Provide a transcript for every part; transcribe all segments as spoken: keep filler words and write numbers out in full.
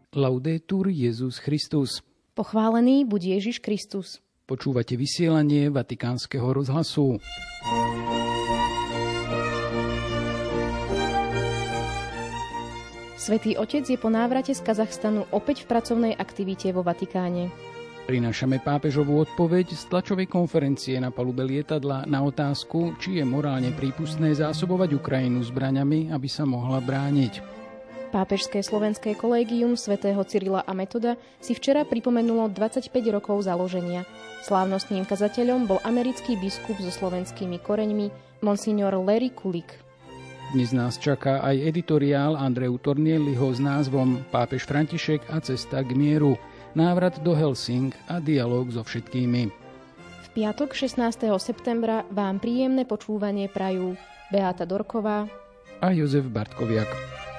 Laudetur Jesus Christus. Pochválený buď Ježiš Kristus. Počúvate vysielanie Vatikánskeho rozhlasu. Svätý Otec je po návrate z Kazachstanu opäť v pracovnej aktivite vo Vatikáne. Prinášame pápežovú odpoveď z tlačovej konferencie na palube lietadla na otázku, či je morálne prípustné zásobovať Ukrajinu zbraňami, aby sa mohla brániť. Pápežské slovenské kolégium svätého Cyrila a Metoda si včera pripomenulo dvadsaťpäť rokov založenia. Slávnostným kazateľom bol americký biskup so slovenskými koreňmi monsignor Larry Kulik. Dnes nás čaká aj editoriál Andreu Tornielliho s názvom Pápež František a cesta k mieru, návrat do Helsing a dialóg so všetkými. V piatok šestnásteho septembra vám príjemné počúvanie prajú Beáta Dorková a Jozef Bartkoviak.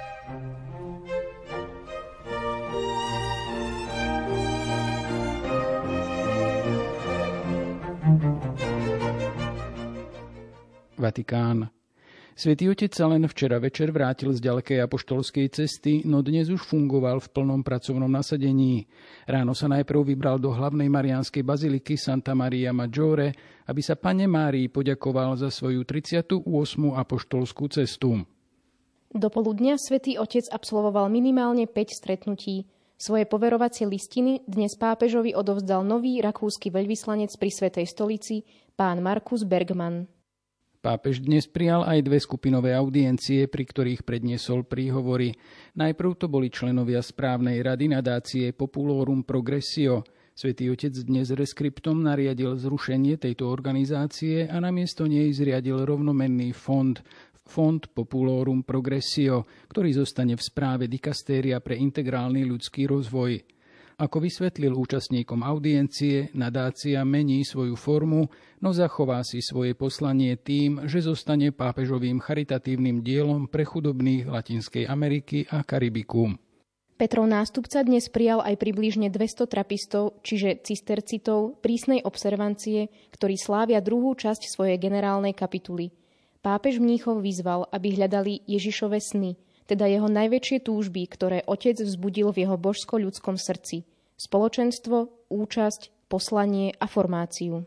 Vatikán. Svätý Otec sa len včera večer vrátil z ďalekej apoštolskej cesty, no dnes už fungoval v plnom pracovnom nasadení. Ráno sa najprv vybral do hlavnej mariánskej baziliky Santa Maria Maggiore, aby sa Panne Márii poďakoval za svoju tridsiatu ôsmu apoštolskú cestu. Dopoludnia Svätý Otec absolvoval minimálne päť stretnutí. Svoje poverovacie listiny dnes pápežovi odovzdal nový rakúsky veľvyslanec pri Svätej stolici, pán Markus Bergmann. Pápež dnes prijal aj dve skupinové audiencie, pri ktorých predniesol príhovory. Najprv to boli členovia správnej rady nadácie Populorum Progressio. Svätý Otec dnes reskriptom nariadil zrušenie tejto organizácie a namiesto nej zriadil rovnomenný fond, Fond Populorum Progressio, ktorý zostane v správe dikastéria pre integrálny ľudský rozvoj. Ako vysvetlil účastníkom audiencie, nadácia mení svoju formu, no zachová si svoje poslanie tým, že zostane pápežovým charitatívnym dielom pre chudobných Latinskej Ameriky a Karibiku. Petrov nástupca dnes prijal aj približne dvesto trapistov, čiže cistercitov, prísnej observancie, ktorí slávia druhú časť svojej generálnej kapituly. Pápež mníchov vyzval, aby hľadali Ježišove sny, teda jeho najväčšie túžby, ktoré Otec vzbudil v jeho božsko-ľudskom srdci. Spoločenstvo, účasť, poslanie a formáciu.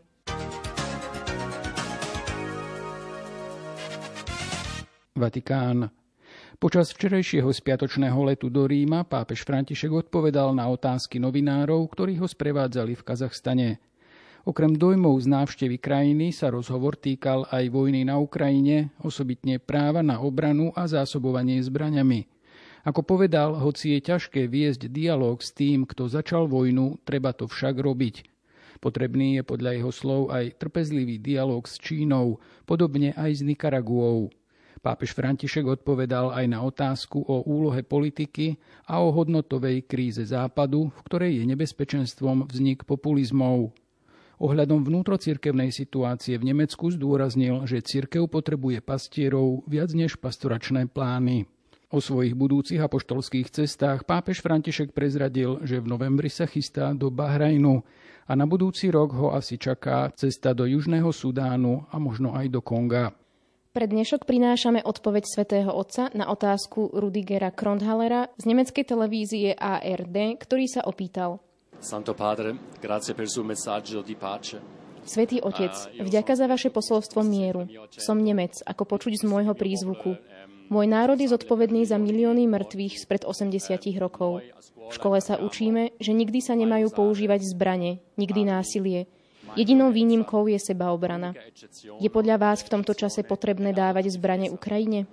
Vatikán. Počas včerajšieho spiatočného letu do Ríma pápež František odpovedal na otázky novinárov, ktorí ho sprevádzali v Kazachstane. Okrem dojmov z návštevy krajiny sa rozhovor týkal aj vojny na Ukrajine, osobitne práva na obranu a zásobovanie zbraňami. Ako povedal, hoci je ťažké viesť dialóg s tým, kto začal vojnu, treba to však robiť. Potrebný je podľa jeho slov aj trpezlivý dialóg s Čínou, podobne aj s Nikaraguou. Pápež František odpovedal aj na otázku o úlohe politiky a o hodnotovej kríze Západu, v ktorej je nebezpečenstvom vznik populizmov. Ohľadom vnútrocirkevnej situácie v Nemecku zdôraznil, že cirkev potrebuje pastierov viac než pastoračné plány. O svojich budúcich apoštolských cestách pápež František prezradil, že v novembri sa chystá do Bahrajnu a na budúci rok ho asi čaká cesta do Južného Sudánu a možno aj do Konga. Pre dnešok prinášame odpoveď svätého Otca na otázku Rudigera Krondhallera z nemeckej televízie á er dé, ktorý sa opýtal: Santo Padre, grazie per il suo messaggio di pace. Svätý Otec, vďaka za vaše posolstvo mieru. Som Nemec, ako počuť z môjho prízvuku. Môj národ je zodpovedný za milióny mŕtvych spred osemdesiat rokov. V škole sa učíme, že nikdy sa nemajú používať zbrane, nikdy násilie. Jedinou výnimkou je sebaobrana. Je podľa vás v tomto čase potrebné dávať zbrane Ukrajine?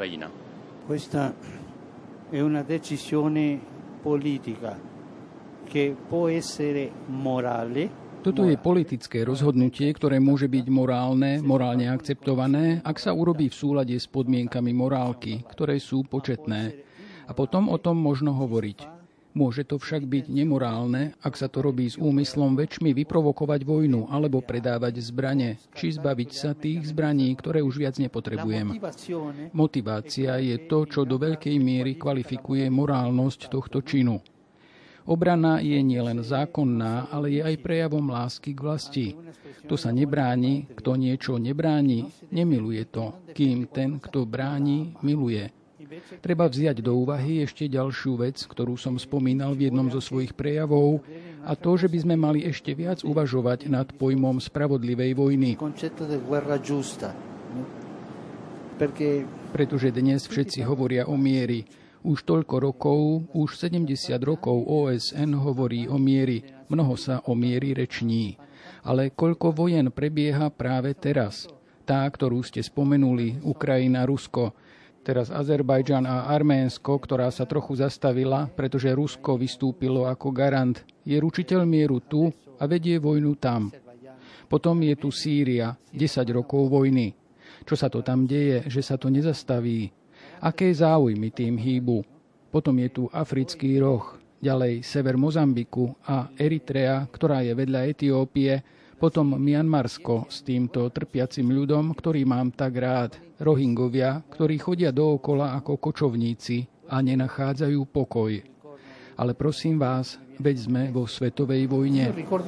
Questa è una decisione politica che può essere morale. Toto je politické rozhodnutie, ktoré môže byť morálne, morálne akceptované, ak sa urobí v súlade s podmienkami morálky, ktoré sú početné. A potom o tom možno hovoriť. Môže to však byť nemorálne, ak sa to robí s úmyslom väčšmi vyprovokovať vojnu alebo predávať zbrane, či zbaviť sa tých zbraní, ktoré už viac nepotrebujeme. Motivácia je to, čo do veľkej miery kvalifikuje morálnosť tohto činu. Obrana je nielen zákonná, ale je aj prejavom lásky k vlasti. To sa nebráni, kto niečo nebráni, nemiluje to, kým ten, kto bráni, miluje. Treba vziať do úvahy ešte ďalšiu vec, ktorú som spomínal v jednom zo svojich prejavov, a to, že by sme mali ešte viac uvažovať nad pojmom spravodlivej vojny. Pretože dnes všetci hovoria o mieri. Už toľko rokov, už sedemdesiat rokov ó es en hovorí o mieri. Mnoho sa o mieri reční. Ale koľko vojen prebieha práve teraz? Tá, ktorú ste spomenuli, Ukrajina, Rusko. Teraz Azerbajdžan a Arménsko, ktorá sa trochu zastavila, pretože Rusko vystúpilo ako garant. Je ručiteľ mieru tu a vedie vojnu tam. Potom je tu Sýria, desať rokov vojny. Čo sa to tam deje, že sa to nezastaví? Aké záujmy tým hýbu? Potom je tu Africký roh, ďalej sever Mozambiku a Eritrea, ktorá je vedľa Etiópie, potom Mianmarsko s týmto trpiacim ľudom, ktorý mám tak rád, Rohingovia, ktorí chodia dookola ako kočovníci a nenachádzajú pokoj. Ale prosím vás, veď sme vo svetovej vojne.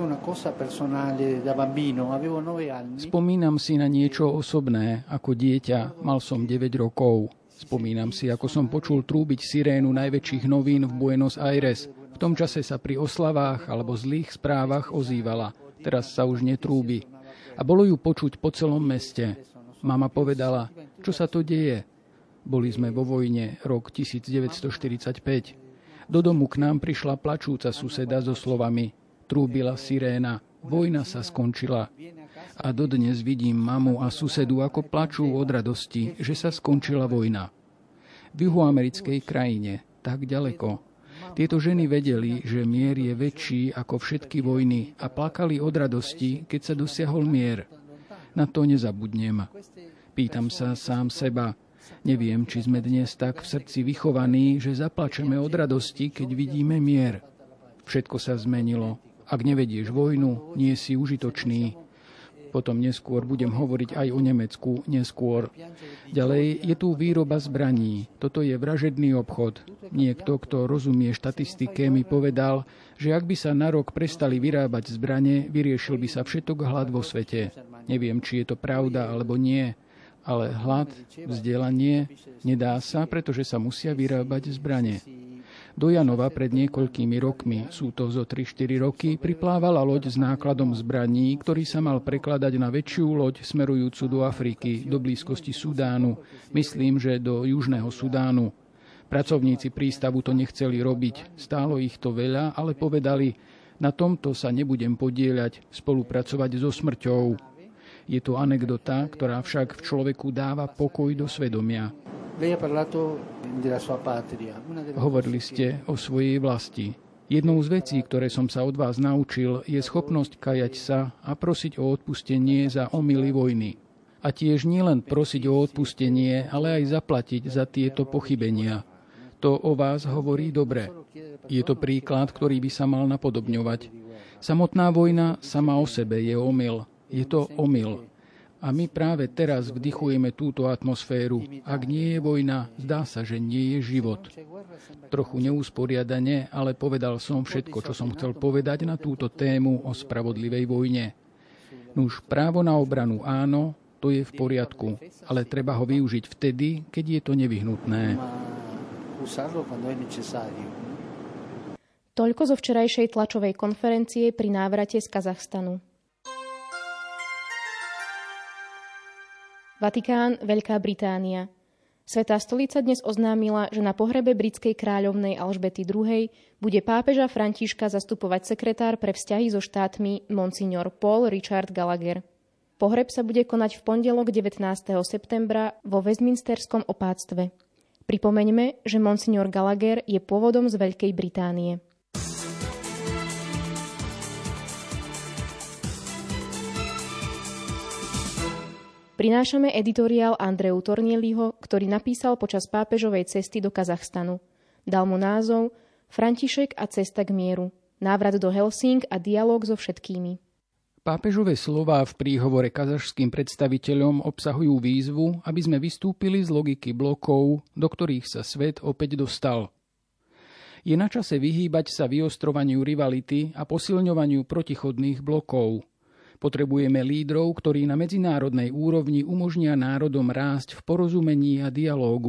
Spomínam si na niečo osobné. Ako dieťa mal som deväť rokov. Spomínam si, ako som počul trúbiť sirénu najväčších novín v Buenos Aires. V tom čase sa pri oslavách alebo zlých správach ozývala. Teraz sa už netrúbi. A bolo ju počuť po celom meste. Mama povedala, čo sa to deje? Boli sme vo vojne, rok devätnásťstoštyridsaťpäť. Do domu k nám prišla plačúca suseda so slovami: trúbila siréna, vojna sa skončila. A dodnes vidím mamu a susedu, ako plačú od radosti, že sa skončila vojna. V juhoamerickej krajine, tak ďaleko. Tieto ženy vedeli, že mier je väčší ako všetky vojny a plakali od radosti, keď sa dosiahol mier. Na to nezabudnem. Pýtam sa sám seba, neviem, či sme dnes tak v srdci vychovaní, že zaplačeme od radosti, keď vidíme mier. Všetko sa zmenilo. Ak nevedieš vojnu, nie si užitočný. Potom neskôr budem hovoriť aj o Nemecku, neskôr. Ďalej je tu výroba zbraní. Toto je vražedný obchod. Niekto, kto rozumie štatistike, mi povedal, že ak by sa na rok prestali vyrábať zbrane, vyriešil by sa všetok hlad vo svete. Neviem, či je to pravda alebo nie, ale hlad, vzdelanie, nedá sa, pretože sa musia vyrábať zbrane. Do Janova pred niekoľkými rokmi, sú to zo tri štyri roky, priplávala loď s nákladom zbraní, ktorý sa mal prekladať na väčšiu loď smerujúcu do Afriky, do blízkosti Sudánu, myslím, že do Južného Sudánu. Pracovníci prístavu to nechceli robiť, stálo ich to veľa, ale povedali, na tomto sa nebudem podieľať, spolupracovať so smrťou. Je to anekdota, ktorá však v človeku dáva pokoj do svedomia. Hovorili ste o svojej vlasti. Jednou z vecí, ktoré som sa od vás naučil, je schopnosť kajať sa a prosiť o odpustenie za omyly vojny. A tiež nielen prosiť o odpustenie, ale aj zaplatiť za tieto pochybenia. To o vás hovorí dobre. Je to príklad, ktorý by sa mal napodobňovať. Samotná vojna sama o sebe je omyl. Je to omyl. A my práve teraz vdychujeme túto atmosféru. Ak nie je vojna, zdá sa, že nie je život. Trochu neusporiadane, ale povedal som všetko, čo som chcel povedať na túto tému o spravodlivej vojne. Nuž právo na obranu áno, to je v poriadku, ale treba ho využiť vtedy, keď je to nevyhnutné. Toľko zo včerajšej tlačovej konferencie pri návrate z Kazachstanu. Vatikán, Veľká Británia. Svätá stolica dnes oznámila, že na pohrebe britskej kráľovnej Alžbety druhej. bude pápeža Františka zastupovať sekretár pre vzťahy so štátmi monsignor Paul Richard Gallagher. Pohreb sa bude konať v pondelok devätnásteho septembra vo Westminsterskom opátstve. Pripomeňme, že monsignor Gallagher je pôvodom z Veľkej Británie. Prinášame editoriál Andreu Tornieliho, ktorý napísal počas pápežovej cesty do Kazachstanu. Dal mu názov František a cesta k mieru. Návrat do Helsing a dialóg so všetkými. Pápežové slová v príhovore kazašským predstaviteľom obsahujú výzvu, aby sme vystúpili z logiky blokov, do ktorých sa svet opäť dostal. Je na čase vyhýbať sa vyostrovaniu rivality a posilňovaniu protichodných blokov. Potrebujeme lídrov, ktorí na medzinárodnej úrovni umožnia národom rásť v porozumení a dialógu.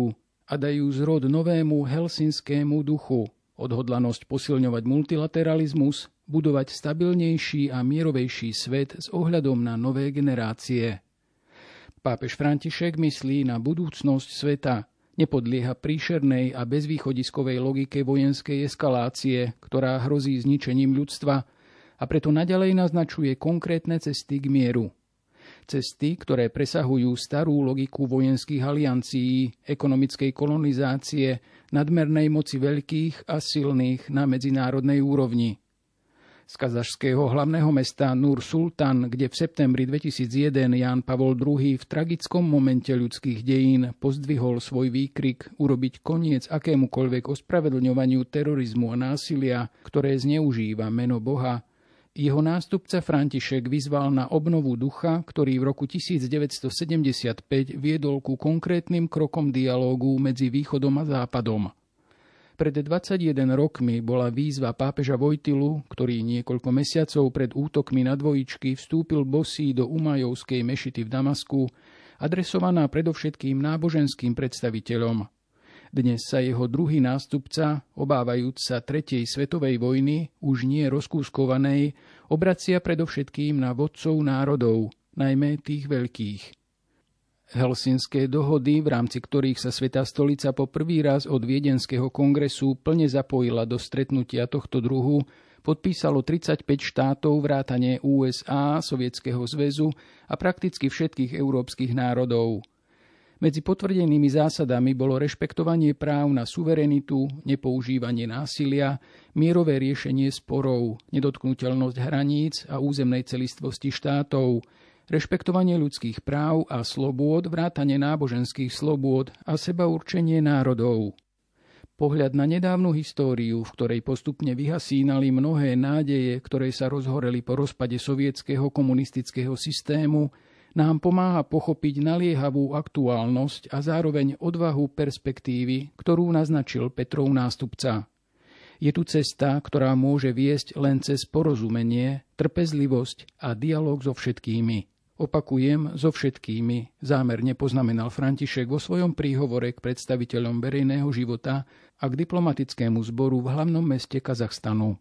a dajú zrod novému helsinskému duchu, odhodlanosť posilňovať multilateralizmus, budovať stabilnejší a mierovejší svet s ohľadom na nové generácie. Pápež František myslí na budúcnosť sveta, nepodlieha príšernej a bezvýchodiskovej logike vojenskej eskalácie, ktorá hrozí zničením ľudstva, a preto naďalej naznačuje konkrétne cesty k mieru. Cesty, ktoré presahujú starú logiku vojenských aliancií, ekonomickej kolonizácie, nadmernej moci veľkých a silných na medzinárodnej úrovni. Z kazašského hlavného mesta Nur Sultan, kde v septembri dvetisícjeden Ján Pavol druhý. V tragickom momente ľudských dejín pozdvihol svoj výkrik urobiť koniec akémukoľvek ospravedlňovaniu terorizmu a násilia, ktoré zneužíva meno Boha, jeho nástupca František vyzval na obnovu ducha, ktorý v roku tisícdeväťstosedemdesiatpäť viedol ku konkrétnym krokom dialógu medzi Východom a Západom. Pred dvadsaťjeden rokmi bola výzva pápeža Vojtilu, ktorý niekoľko mesiacov pred útokmi na dvojičky vstúpil bosý do Umajovskej mešity v Damasku, adresovaná predovšetkým náboženským predstaviteľom. Dnes sa jeho druhý nástupca, obávajúc sa tretej svetovej vojny, už nie rozkúskovanej, obracia predovšetkým na vodcov národov, najmä tých veľkých. Helsinské dohody, v rámci ktorých sa Svätá stolica po prvý raz od Viedenského kongresu plne zapojila do stretnutia tohto druhu, podpísalo tridsaťpäť štátov vrátane ú es á, Sovietskeho zväzu a prakticky všetkých európskych národov. Medzi potvrdenými zásadami bolo rešpektovanie práv na suverenitu, nepoužívanie násilia, mierové riešenie sporov, nedotknuteľnosť hraníc a územnej celistvosti štátov, rešpektovanie ľudských práv a slobôd, vrátane náboženských slobôd a sebaurčenie národov. Pohľad na nedávnu históriu, v ktorej postupne vyhasínali mnohé nádeje, ktoré sa rozhoreli po rozpade sovietskeho komunistického systému, nám pomáha pochopiť naliehavú aktuálnosť a zároveň odvahu perspektívy, ktorú naznačil Petrov nástupca. Je tu cesta, ktorá môže viesť len cez porozumenie, trpezlivosť a dialóg so všetkými. Opakujem, so všetkými, zámerne poznamenal František vo svojom príhovore k predstaviteľom verejného života a k diplomatickému zboru v hlavnom meste Kazachstanu.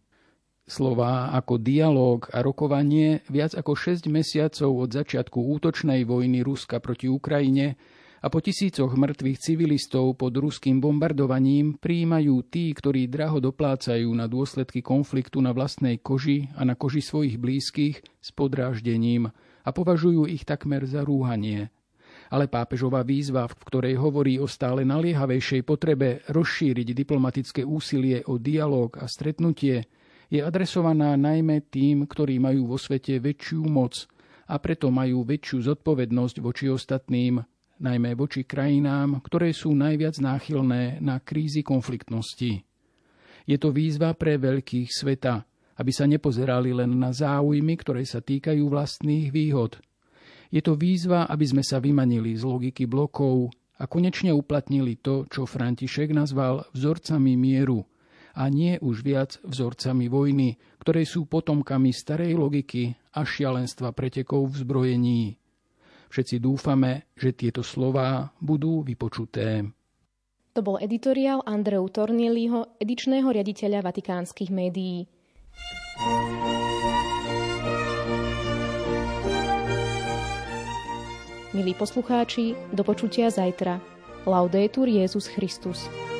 Slová ako dialóg a rokovanie viac ako šesť mesiacov od začiatku útočnej vojny Ruska proti Ukrajine a po tisícoch mŕtvych civilistov pod ruským bombardovaním prijímajú tí, ktorí draho doplácajú na dôsledky konfliktu na vlastnej koži a na koži svojich blízkych s podráždením a považujú ich takmer za rúhanie. Ale pápežová výzva, v ktorej hovorí o stále naliehavejšej potrebe rozšíriť diplomatické úsilie o dialóg a stretnutie, je adresovaná najmä tým, ktorí majú vo svete väčšiu moc a preto majú väčšiu zodpovednosť voči ostatným, najmä voči krajinám, ktoré sú najviac náchylné na krízy konfliktnosti. Je to výzva pre veľkých sveta, aby sa nepozerali len na záujmy, ktoré sa týkajú vlastných výhod. Je to výzva, aby sme sa vymanili z logiky blokov a konečne uplatnili to, čo František nazval vzorcami mieru, a nie už viac vzorcami vojny, ktoré sú potomkami starej logiky a šialenstva pretekov v zbrojení. Všetci dúfame, že tieto slová budú vypočuté. To bol editoriál Andreu Tornieliho, edičného riaditeľa vatikánskych médií. Milí poslucháči, do počutia zajtra. Laudetur Jesus Christus.